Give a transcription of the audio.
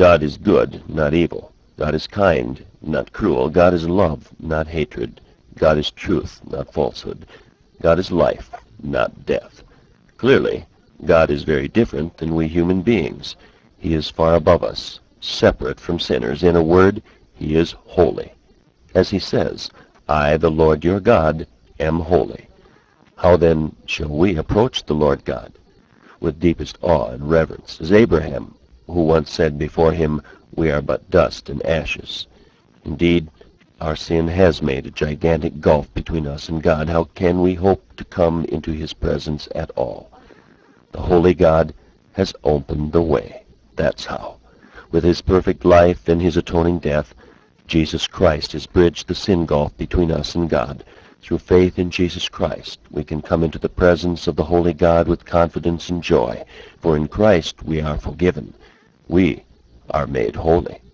God is good, not evil. God is kind, not cruel. God is love, not hatred. God is truth, not falsehood. God is life, not death. Clearly, God is very different than we human beings. He is far above us, separate from sinners. In a word, he is holy. As he says, I, the Lord your God, am holy. How then shall we approach the Lord God? With deepest awe and reverence, as Abraham, who once said before him, we are but dust and ashes. Indeed, our sin has made a gigantic gulf between us and God. How can we hope to come into his presence at all? The holy God has opened the way. That's how. With his perfect life and his atoning death, Jesus Christ has bridged the sin gulf between us and God. Through faith in Jesus Christ, we can come into the presence of the holy God with confidence and joy, for in Christ we are forgiven. We are made holy.